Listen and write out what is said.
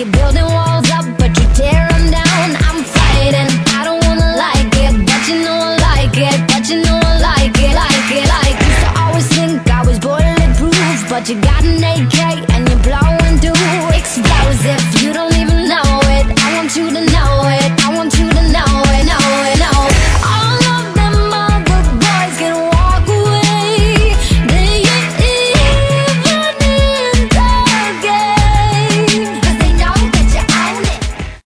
keep building walls up, but you tear them down. I'm fighting, I don't wanna like it, but you know I like it, but you know I like it, like it, like it. Used to always think I was bulletproof, but you got naked